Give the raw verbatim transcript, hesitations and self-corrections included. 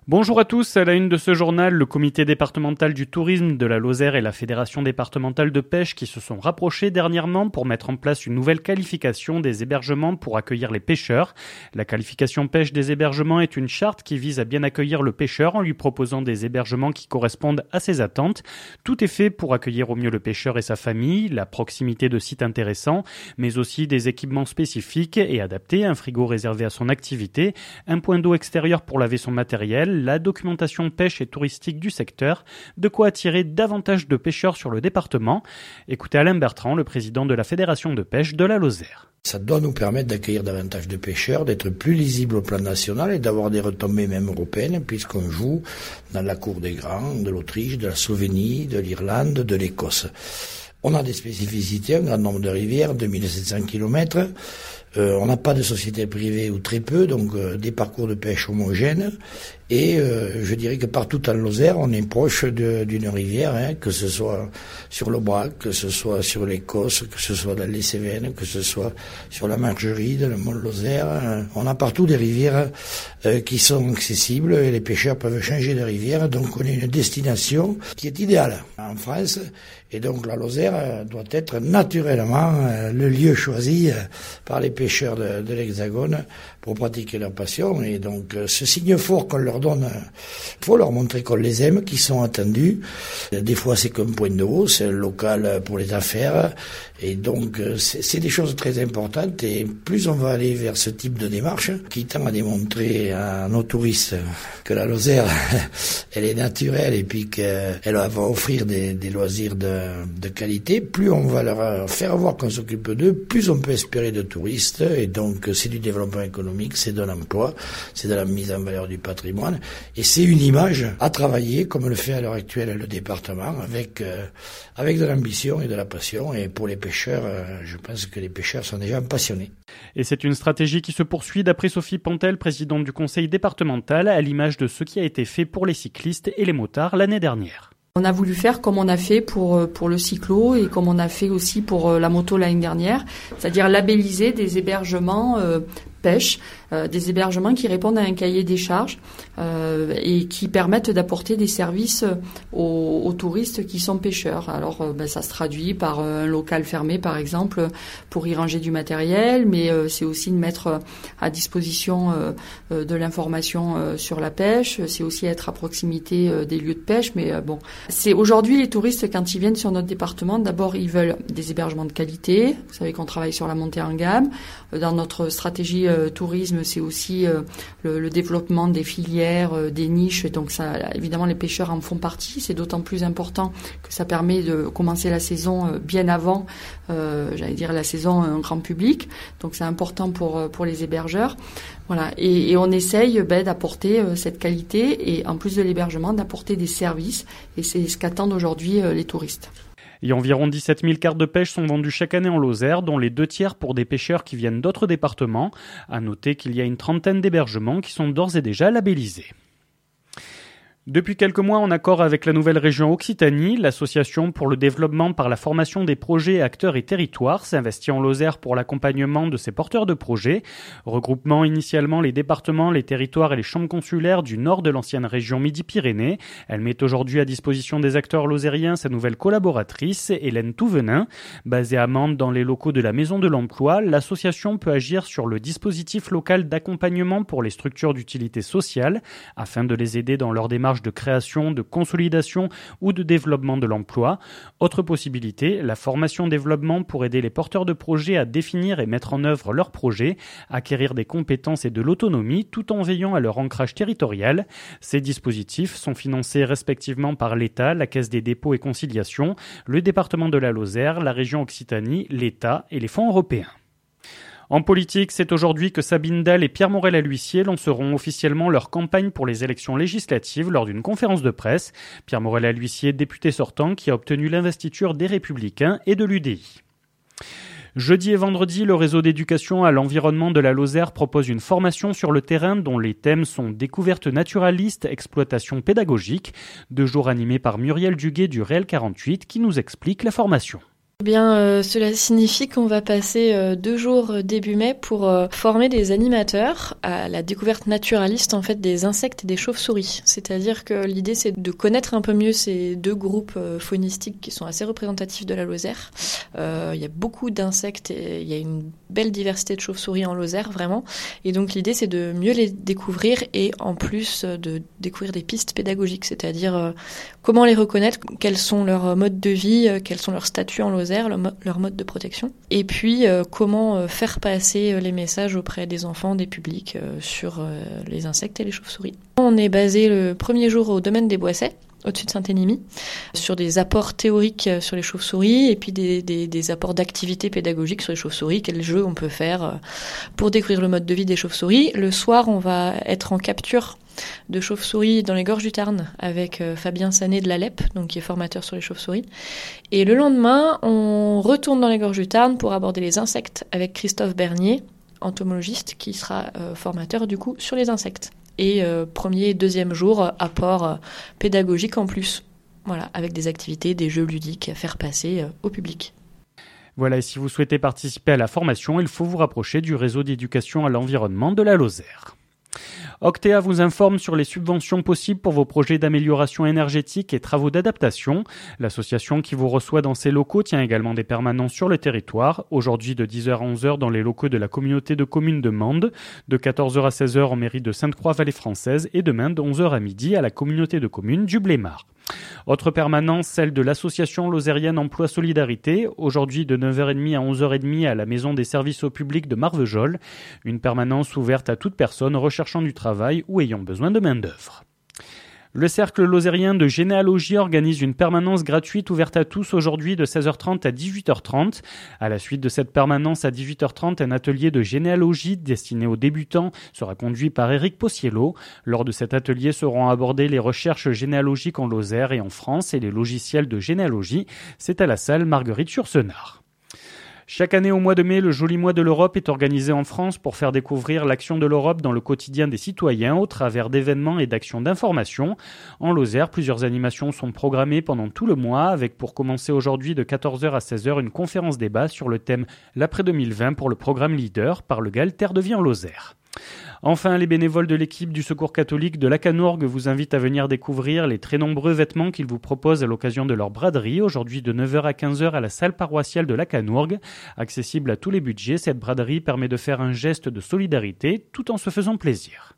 Bonjour à tous, à la une de ce journal, le comité départemental du tourisme de la Lozère et la fédération départementale de pêche qui se sont rapprochés dernièrement pour mettre en place une nouvelle qualification des hébergements pour accueillir les pêcheurs. La qualification pêche des hébergements est une charte qui vise à bien accueillir le pêcheur en lui proposant des hébergements qui correspondent à ses attentes. Tout est fait pour accueillir au mieux le pêcheur et sa famille, la proximité de sites intéressants, mais aussi des équipements spécifiques et adaptés, un frigo réservé à son activité, un point d'eau extérieur pour laver son matériel, la documentation pêche et touristique du secteur, de quoi attirer davantage de pêcheurs sur le département. Écoutez Alain Bertrand, le président de la fédération de pêche de la Lozère. Ça doit nous permettre d'accueillir davantage de pêcheurs, d'être plus lisibles au plan national et d'avoir des retombées même européennes, puisqu'on joue dans la cour des grands, de l'Autriche, de la Slovénie, de l'Irlande, de l'Écosse. On a des spécificités, un grand nombre de rivières, deux mille sept cents kilomètres. Euh, on n'a pas de société privée ou très peu, donc euh, des parcours de pêche homogènes. Et euh, je dirais que partout en Lozère, on est proche de, d'une rivière, hein, que ce soit sur le Brac, que ce soit sur l'Écosse, que ce soit dans les Cévennes, que ce soit sur la Margeride, le Mont-Lozère. Hein. On a partout des rivières euh, qui sont accessibles et les pêcheurs peuvent changer de rivière. Donc on est une destination qui est idéale en France. Et donc la Lozère doit être naturellement euh, le lieu choisi euh, par les pêcheurs de, de l'Hexagone pour pratiquer leur passion. Et donc euh, ce signe fort qu'on leur donne, il faut leur montrer qu'on les aime, qu'ils sont attendus. Des fois c'est qu'un point d'eau, c'est un local pour les affaires. Et donc c'est, c'est des choses très importantes. Et plus on va aller vers ce type de démarche, qui tend à démontrer à nos touristes que la Lozère, elle est naturelle et puis qu'elle va offrir des, des loisirs de, de qualité, plus on va leur faire voir qu'on s'occupe d'eux, plus on peut espérer de touristes. Et donc c'est du développement économique, c'est de l'emploi, c'est de la mise en valeur du patrimoine. Et c'est une image à travailler, comme le fait à l'heure actuelle le département, avec, euh, avec de l'ambition et de la passion. Et pour les pêcheurs, euh, je pense que les pêcheurs sont déjà passionnés. Et c'est une stratégie qui se poursuit d'après Sophie Pantel, présidente du conseil départemental, à l'image de ce qui a été fait pour les cyclistes et les motards l'année dernière. On a voulu faire comme on a fait pour pour le cyclo et comme on a fait aussi pour la moto l'année dernière, c'est-à-dire labelliser des hébergements euh, pêche, euh, des hébergements qui répondent à un cahier des charges euh, et qui permettent d'apporter des services aux, aux touristes qui sont pêcheurs. Alors euh, ben, ça se traduit par un local fermé par exemple pour y ranger du matériel, mais euh, c'est aussi de mettre à disposition euh, de l'information euh, sur la pêche, c'est aussi être à proximité euh, des lieux de pêche, mais euh, bon, c'est aujourd'hui les touristes quand ils viennent sur notre département, d'abord ils veulent des hébergements de qualité. Vous savez qu'on travaille sur la montée en gamme. Dans notre stratégie euh, tourisme, c'est aussi euh, le, le développement des filières, euh, des niches. Donc ça, évidemment, les pêcheurs en font partie. C'est d'autant plus important que ça permet de commencer la saison euh, bien avant, euh, j'allais dire la saison euh, grand public. Donc c'est important pour euh, pour les hébergeurs. Voilà. Et, et on essaye ben, d'apporter euh, cette qualité et en plus de l'hébergement, d'apporter des services. Et c'est ce qu'attendent aujourd'hui euh, les touristes. Et environ dix-sept mille cartes de pêche sont vendues chaque année en Lozère, dont les deux tiers pour des pêcheurs qui viennent d'autres départements. À noter qu'il y a une trentaine d'hébergements qui sont d'ores et déjà labellisés. Depuis quelques mois, en accord avec la nouvelle région Occitanie, l'association pour le développement par la formation des projets, acteurs et territoires s'investit en Lozère pour l'accompagnement de ces porteurs de projets. Regroupement initialement les départements, les territoires et les chambres consulaires du nord de l'ancienne région Midi-Pyrénées. Elle met aujourd'hui à disposition des acteurs lozériens sa nouvelle collaboratrice, Hélène Touvenin. Basée à Mende dans les locaux de la Maison de l'Emploi, l'association peut agir sur le dispositif local d'accompagnement pour les structures d'utilité sociale afin de les aider dans leur démarche de création, de consolidation ou de développement de l'emploi. Autre possibilité, la formation-développement pour aider les porteurs de projets à définir et mettre en œuvre leurs projets, acquérir des compétences et de l'autonomie tout en veillant à leur ancrage territorial. Ces dispositifs sont financés respectivement par l'État, la Caisse des dépôts et conciliations, le département de la Lozère, la région Occitanie, l'État et les fonds européens. En politique, c'est aujourd'hui que Sabine Dalle et Pierre Morel-A-L'Huissier lanceront officiellement leur campagne pour les élections législatives lors d'une conférence de presse. Pierre Morel-A-L'Huissier, député sortant, qui a obtenu l'investiture des Républicains et de l'U D I. Jeudi et vendredi, le réseau d'éducation à l'environnement de la Lozère propose une formation sur le terrain dont les thèmes sont découverte naturaliste, exploitation pédagogique. Deux jours animés par Muriel Duguet du Réel quarante-huit qui nous explique la formation. Eh bien, euh, cela signifie qu'on va passer euh, deux jours euh, début mai pour euh, former des animateurs à la découverte naturaliste en fait des insectes et des chauves-souris. C'est-à-dire que l'idée c'est de connaître un peu mieux ces deux groupes euh, faunistiques qui sont assez représentatifs de la Lozère. Euh, il y a beaucoup d'insectes et il y a une belle diversité de chauves-souris en Lozère vraiment. Et donc l'idée c'est de mieux les découvrir et en plus euh, de découvrir des pistes pédagogiques, c'est-à-dire euh, comment les reconnaître, quels sont leurs modes de vie, euh, quels sont leurs statuts en Lozère, leur mode de protection, et puis euh, comment euh, faire passer euh, les messages auprès des enfants, des publics euh, sur euh, les insectes et les chauves-souris. On est basé le premier jour au domaine des Boissets, au-dessus de Saint-Énimie, sur des apports théoriques sur les chauves-souris et puis des, des, des apports d'activités pédagogiques sur les chauves-souris, quels jeux on peut faire pour découvrir le mode de vie des chauves-souris. Le soir, on va être en capture de chauves-souris dans les gorges du Tarn avec euh, Fabien Sanet de la L E P, donc qui est formateur sur les chauves-souris. Et le lendemain, on retourne dans les gorges du Tarn pour aborder les insectes avec Christophe Bernier, entomologiste, qui sera euh, formateur du coup sur les insectes. Et euh, premier et deuxième jour, apport euh, pédagogique en plus, voilà, avec des activités, des jeux ludiques à faire passer euh, au public. Voilà, et si vous souhaitez participer à la formation, il faut vous rapprocher du réseau d'éducation à l'environnement de la Lozère. Octea vous informe sur les subventions possibles pour vos projets d'amélioration énergétique et travaux d'adaptation. L'association qui vous reçoit dans ses locaux tient également des permanences sur le territoire. Aujourd'hui de dix heures à onze heures dans les locaux de la communauté de communes de Mende, de quatorze heures à seize heures en mairie de Sainte-Croix-Vallée Française et demain de onze heures à midi à la communauté de communes du Blémard. Autre permanence, celle de l'association lozérienne Emploi Solidarité, aujourd'hui de neuf heures trente à onze heures trente à la maison des services au public de Marvejols, une permanence ouverte à toute personne recherchant du travail ou ayant besoin de main-d'œuvre. Le Cercle lozérien de généalogie organise une permanence gratuite ouverte à tous aujourd'hui de seize heures trente à dix-huit heures trente. À la suite de cette permanence à dix-huit heures trente, un atelier de généalogie destiné aux débutants sera conduit par Éric Possiello. Lors de cet atelier seront abordées les recherches généalogiques en Lozère et en France et les logiciels de généalogie. C'est à la salle Marguerite-Yourcenar. Chaque année au mois de mai, le Joli Mois de l'Europe est organisé en France pour faire découvrir l'action de l'Europe dans le quotidien des citoyens au travers d'événements et d'actions d'information. En Lozère, plusieurs animations sont programmées pendant tout le mois avec pour commencer aujourd'hui de quatorze heures à seize heures une conférence débat sur le thème l'après deux mille vingt pour le programme Leader par le G A L Terre de Vie en Lozère. Enfin, les bénévoles de l'équipe du Secours catholique de Lacanourgue vous invitent à venir découvrir les très nombreux vêtements qu'ils vous proposent à l'occasion de leur braderie, aujourd'hui de neuf heures à quinze heures à la salle paroissiale de Lacanourgue. Accessible à tous les budgets, cette braderie permet de faire un geste de solidarité tout en se faisant plaisir.